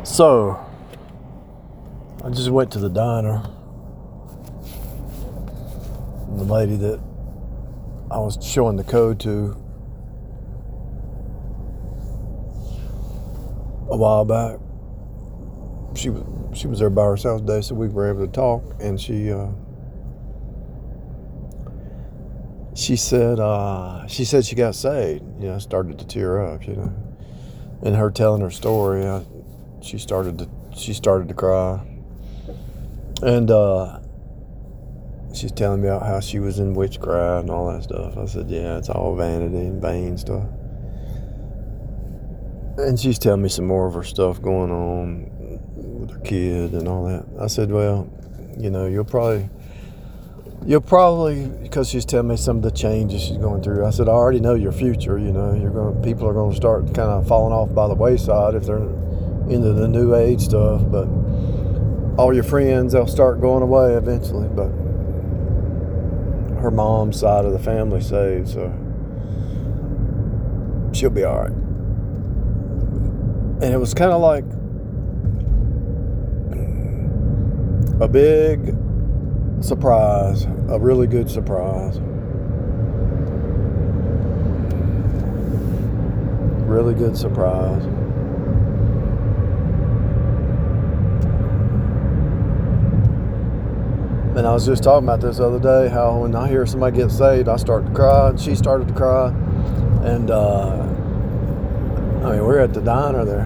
So, I just went to the diner. And the lady that I was showing the code to a while back, she was there by herself today, so we were able to talk. And she said she got saved. I started to tear up. And her telling her story, she started to cry. And she's telling me about how she was in witchcraft and all that stuff. I said, yeah, it's all vanity and vain stuff. And she's telling me some more of her stuff going on with her kid and all that. I said, well, you'll probably, because she's telling me some of the changes she's going through. I said, I already know your future. People are going to start kind of falling off by the wayside if they're into the new age stuff. But all your friends, they'll start going away eventually. But her mom's side of the family saved, so she'll be all right. And it was kind of like a big surprise, a really good surprise. Really good surprise. And I was just talking about this the other day, how when I hear somebody get saved, I start to cry, and she started to cry. And, we're at the diner there.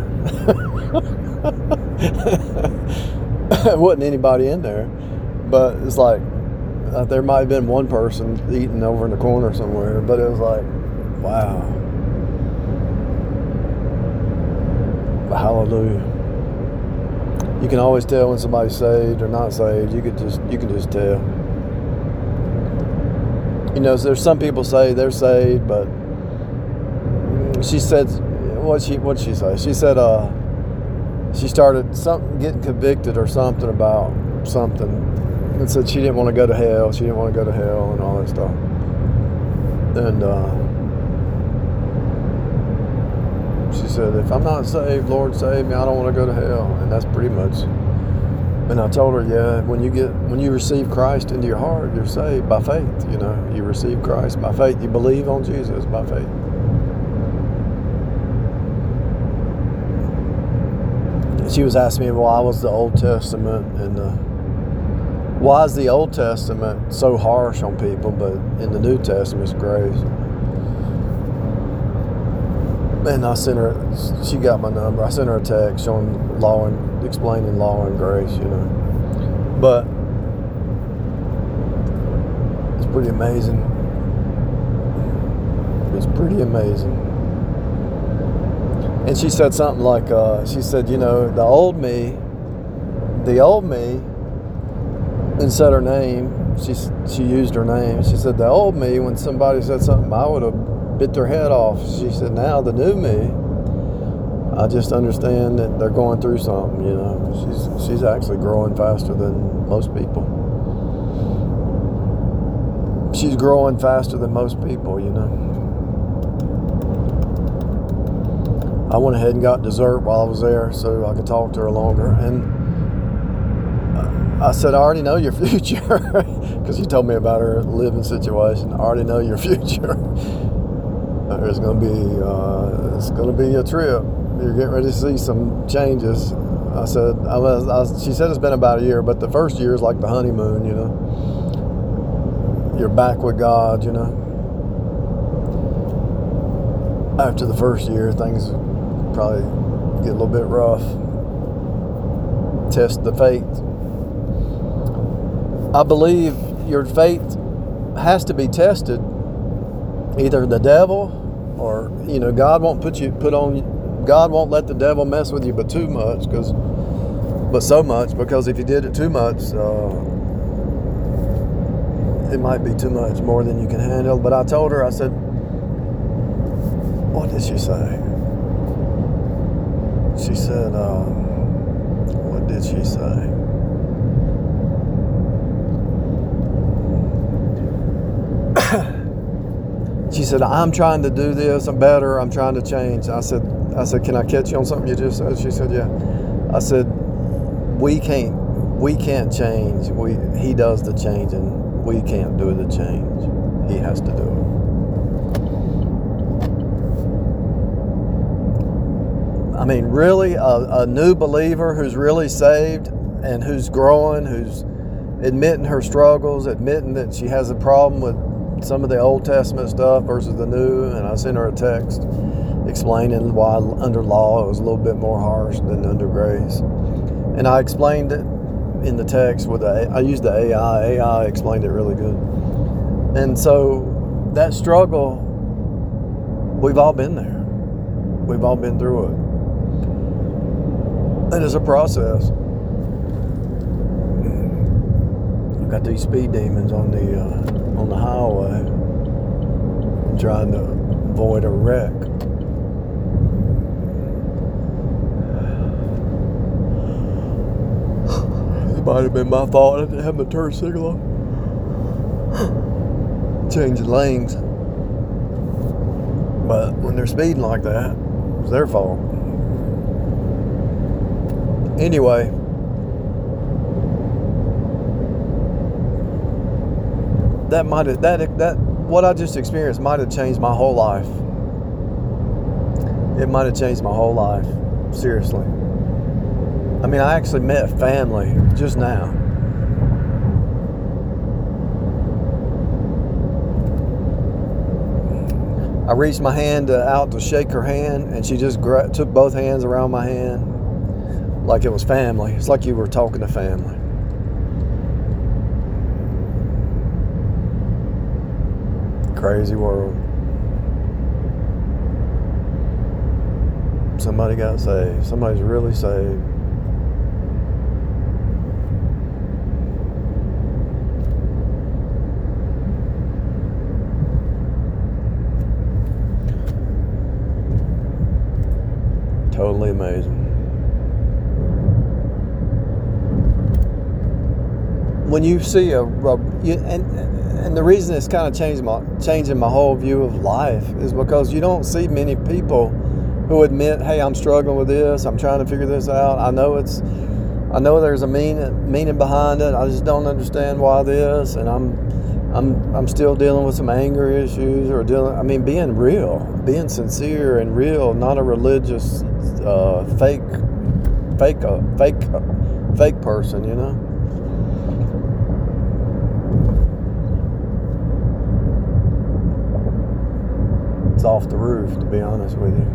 There wasn't anybody in there, but it's like, there might have been one person eating over in the corner somewhere, but it was like, wow. Hallelujah. You can always tell when somebody's saved or not saved. You can just tell. There's some people say they're saved, but she said, what'd she say? She said she started getting convicted or something about something, and said she didn't want to go to hell. She didn't want to go to hell and all that stuff. And she said, if I'm not saved, Lord save me, I don't want to go to hell. And that's pretty much. And I told her, yeah, when you receive Christ into your heart, you're saved by faith. You receive Christ by faith. You believe on Jesus by faith. And she was asking me why was the Old Testament and why is the Old Testament so harsh on people, but in the New Testament it's grace. And I sent her, she got my number. I sent her a text showing explaining law and grace, But it's pretty amazing. It's pretty amazing. And she said something like, she said, the old me, and said her name. She used her name. She said, the old me, when somebody said something, I would have bit their head off. She said, now the new me, I just understand that they're going through something, She's actually growing faster than most people. She's growing faster than most people, I went ahead and got dessert while I was there so I could talk to her longer. And I said, I already know your future, because she told me about her living situation. I already know your future. It's going to be a trip. You're getting ready to see some changes. I said, she said it's been about a year, but the first year is like the honeymoon, You're back with God, After the first year, things probably get a little bit rough. Test the faith. I believe your faith has to be tested. Either the devil or, God won't God won't let the devil mess with you but so much, because if you did it too much, it might be too much, more than you can handle. But I told her, I said, what did she say? She said, what did she say? She said, I'm trying to do this, I'm better, I'm trying to change. I said, can I catch you on something you just said? She said, yeah. I said, we can't change. He does the changing. We can't do the change. He has to do it. I mean, really, a new believer who's really saved and who's growing, who's admitting her struggles, admitting that she has a problem with some of the Old Testament stuff versus the New. And I sent her a text explaining why under law it was a little bit more harsh than under grace. And I explained it in the text I used the AI. AI explained it really good. And so that struggle, we've all been there. We've all been through it. And it's a process. I've got these speed demons on the highway, trying to avoid a wreck. It might have been my fault. I didn't have my turn signal on. Changing lanes. But when they're speeding like that, it's their fault. Anyway, what I just experienced might have changed my whole life. It might have changed my whole life. Seriously. I mean, I actually met family just now. I reached my hand out to shake her hand, and she just took both hands around my hand like it was family. It's like you were talking to family. Crazy world. Somebody got saved. Somebody's really saved. Totally amazing. When you see and the reason it's kind of changing my whole view of life is because you don't see many people who admit, hey, I'm struggling with this, I'm trying to figure this out. I know there's a meaning behind it. I just don't understand why this, and I'm still dealing with some anger issues being real, being sincere and real, not a religious fake person, you know. It's off the roof, to be honest with you.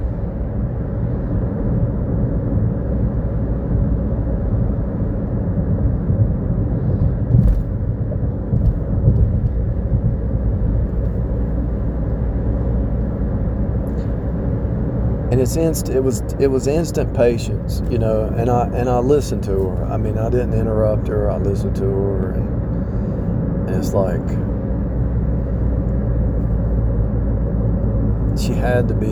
And it was instant patience, you know, and I listened to her. I mean, I didn't interrupt her. I listened to her, and it's like she had to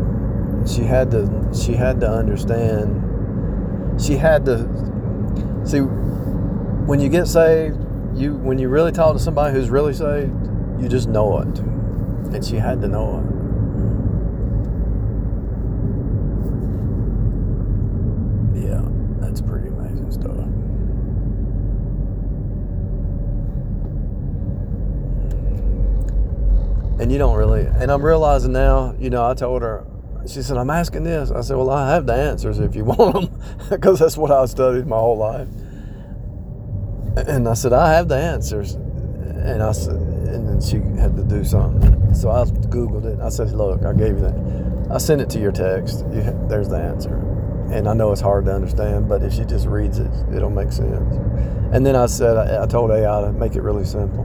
understand. She had to see, when you get saved, when you really talk to somebody who's really saved, you just know it. And she had to know it. Yeah, that's pretty amazing stuff. And you don't really, and I'm realizing now, you know, I told her, she said, I'm asking this. I said, well, I have the answers if you want them, because that's what I studied my whole life. And I said, I have the answers. And I said, and then she had to do something. So I Googled it. I said, look, I gave you that. I sent it to your text. There's the answer. And I know it's hard to understand, but if she just reads it, it'll make sense. And then I said, I told AI to make it really simple.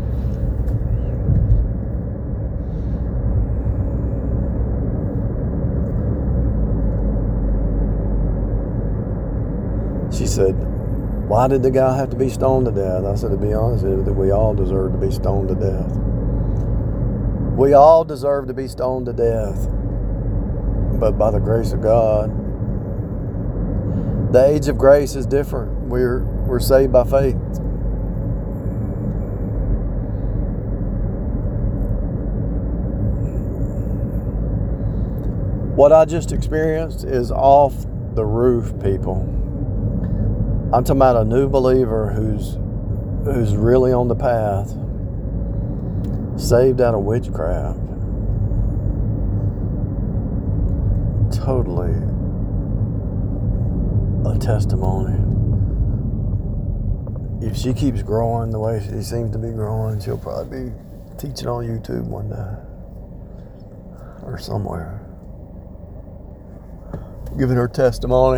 She said, why did the guy have to be stoned to death? I said, to be honest with you, we all deserve to be stoned to death. We all deserve to be stoned to death. But by the grace of God, the age of grace is different. We're saved by faith. What I just experienced is off the roof, people. I'm talking about a new believer who's really on the path, saved out of witchcraft. Totally a testimony. If she keeps growing the way she seems to be growing, she'll probably be teaching on YouTube one day or somewhere, giving her testimony.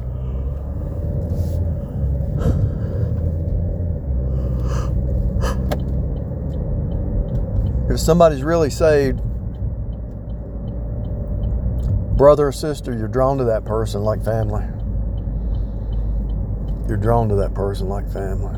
If somebody's really saved, brother or sister, you're drawn to that person like family. You're drawn to that person like family.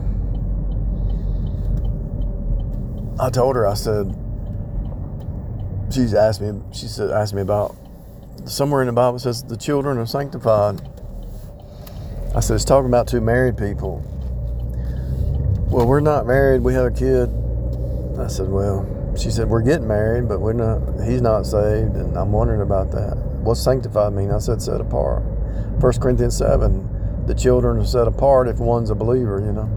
I told her, I said, she asked me about, somewhere in the Bible it says the children are sanctified. I said, it's talking about two married people. Well, we're not married, we have a kid. I said, well, she said, we're getting married, but he's not saved, and I'm wondering about that. What's sanctified mean? I said, set apart. 1 Corinthians 7, the children are set apart if one's a believer, you know.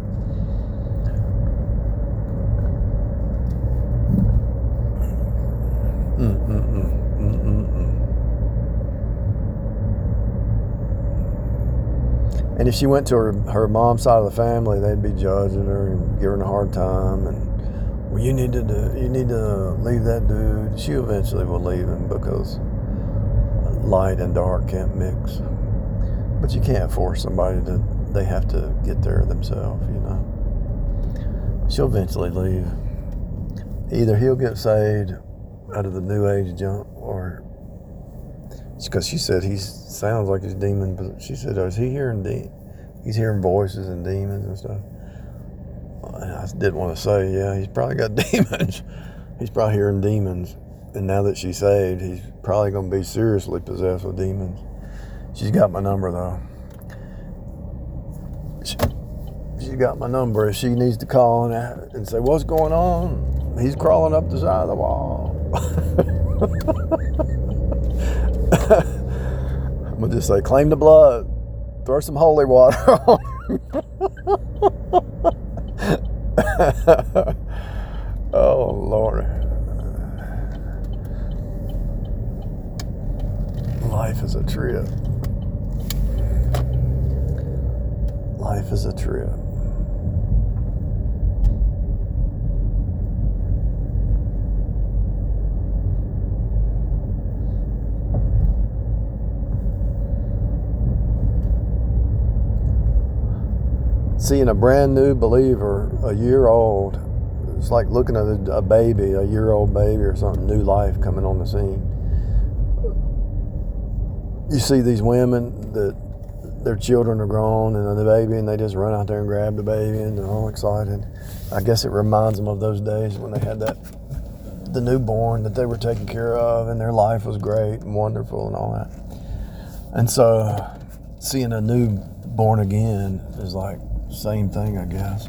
And if she went to her mom's side of the family, they'd be judging her and giving her a hard time. And well, you need to leave that dude. She eventually will leave him because light and dark can't mix. But you can't force somebody to. They have to get there themselves, you know. She'll eventually leave. Either he'll get saved out of the New Age junk, or because she said he sounds like he's demon. But she said, "Is he hearing he's hearing voices and demons and stuff?" I didn't want to say, yeah, he's probably got demons. He's probably hearing demons. And now that she's saved, he's probably going to be seriously possessed with demons. She's got my number, though. She's got my number. If she needs to call and say, what's going on? He's crawling up the side of the wall. I'm going to just say, claim the blood. Throw some holy water on him. Oh, Lord. Life is a trip. Life is a trip. Seeing a brand new believer, a year old, it's like looking at a baby, a year-old baby or something, new life coming on the scene. You see these women that their children are grown and the baby, and they just run out there and grab the baby and they're all excited. I guess it reminds them of those days when they had the newborn that they were taking care of, and their life was great and wonderful and all that. And so seeing a new born again is like same thing, I guess.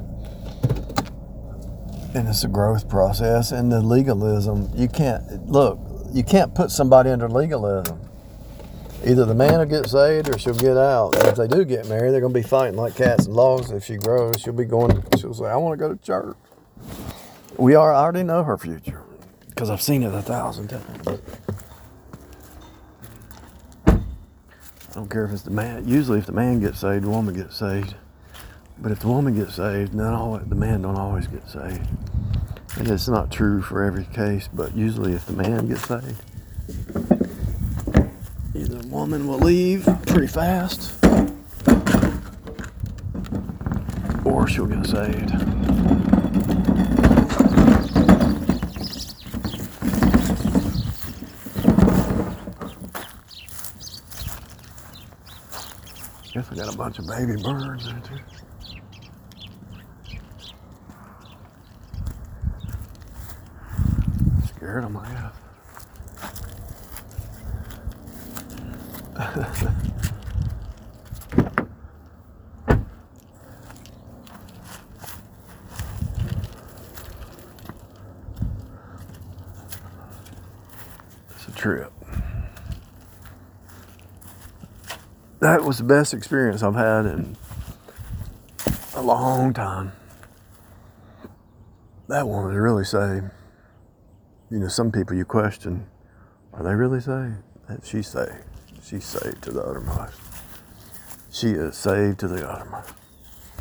And it's a growth process. And the legalism, you can't put somebody under legalism. Either the man will get saved or she'll get out. And if they do get married, they're going to be fighting like cats and dogs. If she grows, she'll say, I want to go to church. I already know her future because I've seen it 1,000 times. I don't care if it's the man. Usually if the man gets saved, the woman gets saved. But if the woman gets saved, the man don't always get saved. And it's not true for every case, but usually if the man gets saved, either the woman will leave pretty fast or she'll get saved. Guess we got a bunch of baby birds there too. Scared them, I guess. It's a trip. That was the best experience I've had in long time. That woman is really saved. You know, some people you question, are they really saved? She's saved. She's saved to the uttermost. She is saved to the uttermost.